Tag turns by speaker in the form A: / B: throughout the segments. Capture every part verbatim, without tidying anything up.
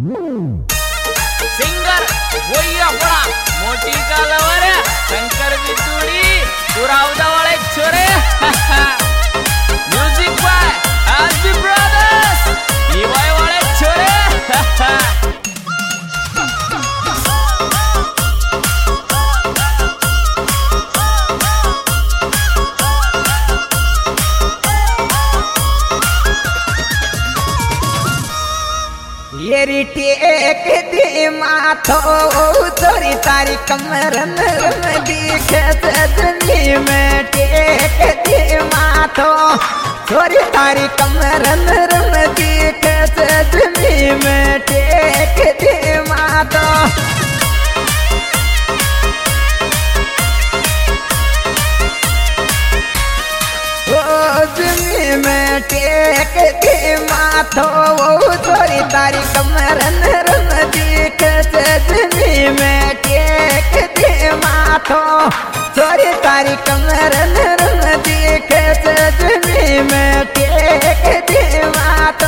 A: Singer वही अपना मोटी कालवर शंकर बितुड़ी पुरावदा वाले छोरे म्यूजिक बाय एसबी ब्रदर्स ईवाई वाले छोरे
B: ये टेक दे माथो तोरी तारी कमर में दिखे सजनी में टेक दे माथो तोरी तारी कमर में दिखे सजनी में टेक दे माथो जमी में टेक दे माथो तोरी तारी कमर नरम दिख सजनी में टेक दे माथो तोरी तारी कमर नरम दिख सजनी में टेक दे माथो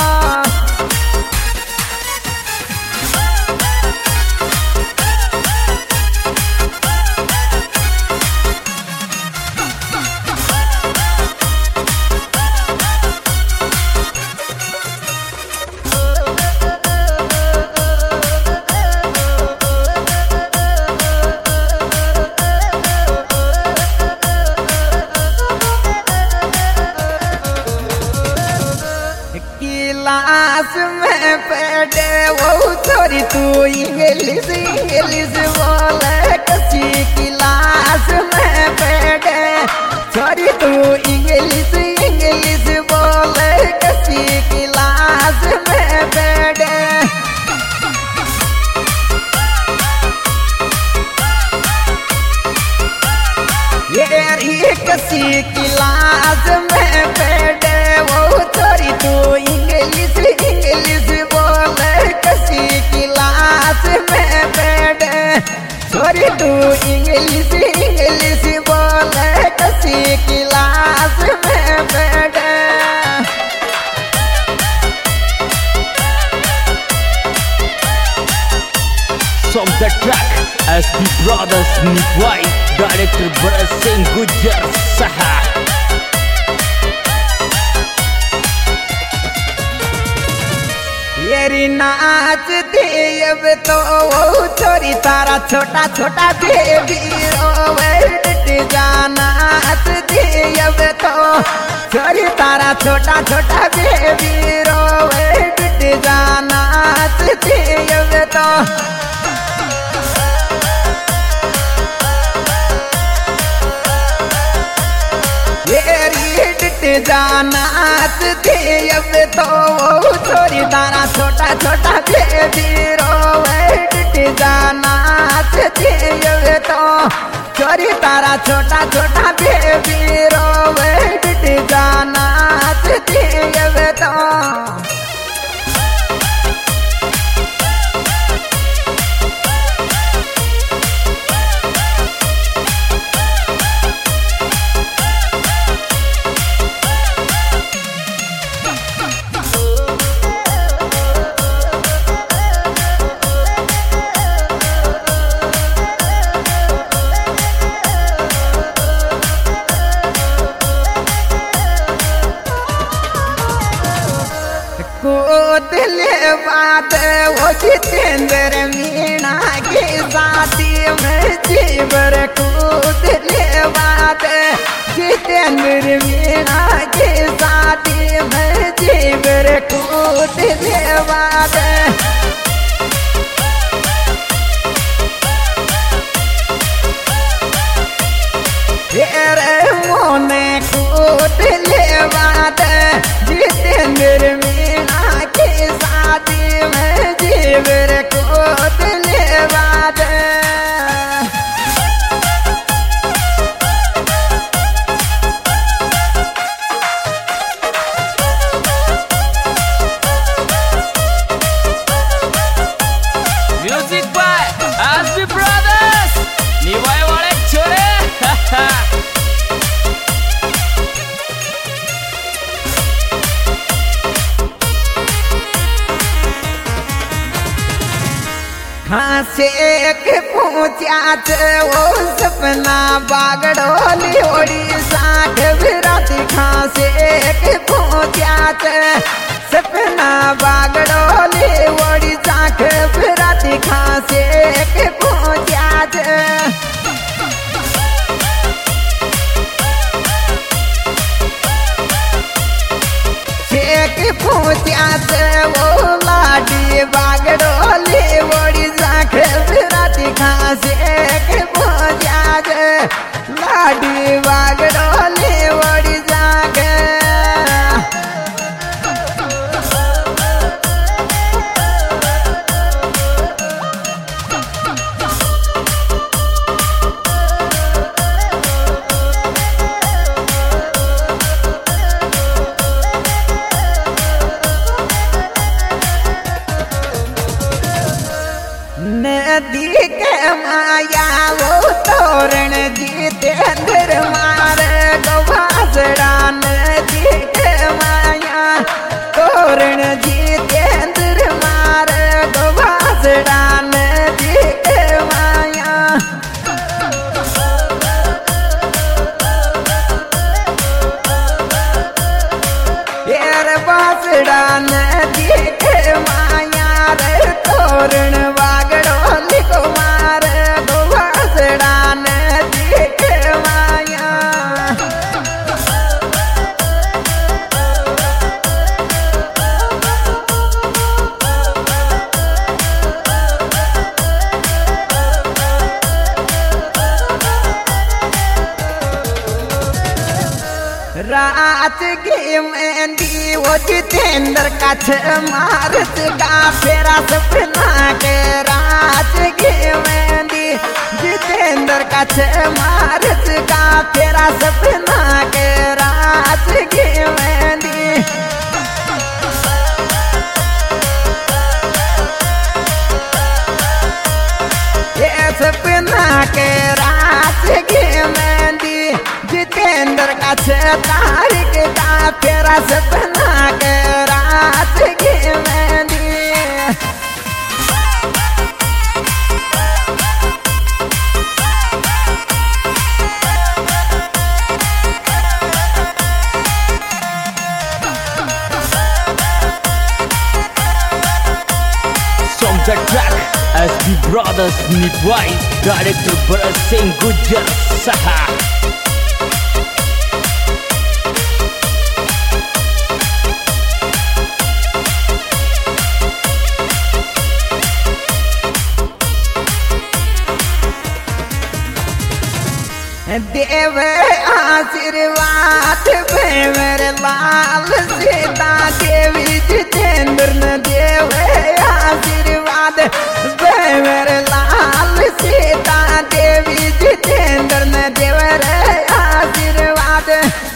B: क्लास में पढ़े वो छोरी तू इंग्लिश इंग्लिश बोले कसी क्लास में पढ़े छोरी तू इंग्लिश इंग्लिश बोले कसी क्लास में पढ़े ये कसी क्लास में पढ़े वो छोरी तू इंग्लिश इंग्लिश बोले कसी क्लास में पढ़े छोरी तू इंग्लिश इंग्लिश बोले कसी क्लास में पढ़े
A: From the track S B Brothers Nikwai Director Bharat Singh Gujar Saha
B: येरी नाच दे अब तो वो छोरी तारा छोटा छोटा बेबी रोवे जाना नाच दे अब तो छोरी तारा छोटा छोटा बेबी रोवे जाना नाच दे अब तो जानात दे अब तो छोरी तारा छोटा छोटा बेबी रोवे जानात दे अब तो छोरी तारा छोटा छोटा बेबी रोवे जानात दे अब तो दिले बात वो जितेंद्र मीणा की शादी में जीवर कूद ले बात जितेंद्र मीणा की शादी में जीवर कूद ले बात मोने कूद ले बात जितेंद्र मीणा की शादी में जीवर कूद ले बात खासे के पूछाच वो सपना बागड़ोली ओडिशा के विराती खासे के पूछाच सपना बागड़ोली ओडिशा के विराती खासे के पूछाच के पूछाच वो लाडी बागड़ोली ओडिशा के विराती खासे के पूछाच लाडी बागड़ोली ओडिशा के नदी के माया वो तोरण जितेंद्र मार गवासड़ा नदी के माया तोरण जितेंद्र मार गवासड़ा नदी के माया यार बासड़ा नदी के माया रे तोरण बागड़ोली कुमार गवासड़ा नदी के माया रात की मेहंदी वो जितेंद्र का छ मार्च का फेरा सपना के रात की मेहंदी जितेंद्र का छ मार्च का फेरा सपना के रात की मेहंदी ये सपना के रात की मेहंदी जितेंद्र का छ तारीख का फेरा सपना के रात की mehndi
A: From the track S B Brothers Nitwai, director Bharat Singh Gujjar Saha.
B: देव आशीर्वाद मेरे लाल सीता देवी जितेंद्र न देव आशीर्वाद मेरे लाल सीता देवी जितेंद्र न देव रे आशीर्वाद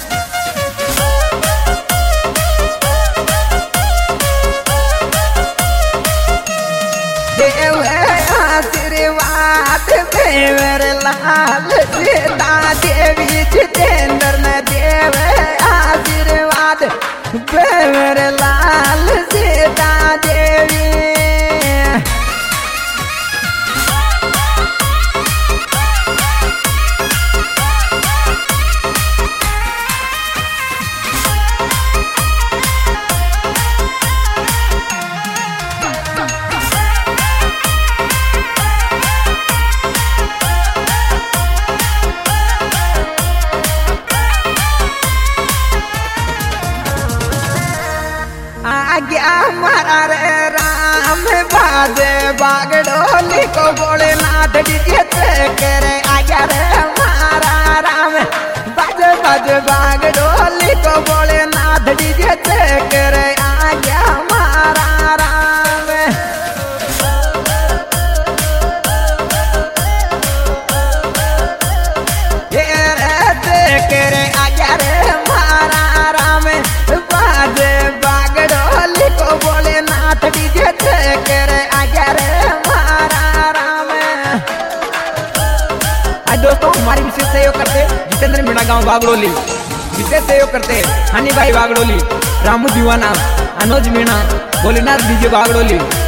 B: देव आशीर्वाद मेरे लाल सीता देवी जितेंद्र न देव आशीर्वाद मेरे लाल सीता देवी आज्ञा मारा रे राम बाजे बागड़ोली को बोले नाथ डीजे करे आज्ञा रे मारा राम बाजे बाजे बागड़ोली को बोले नाथ डीजे करे आज्ञा मारा राम ये रे करे आज्ञा रे मारा राम बाजे बागड़ोली को बोले नाथ डीजे करे आज्ञा रे मारा राम। आज दोस्तों हमारी विशेष सहयोग करते जितेंद्र मीणा गांव बागड़ोली, विशेष सहयोग करते हनी भाई बागड़ोली, रामू दीवाना, अनुज मीणा, भोलेनाथ डीजे बागड़ोली।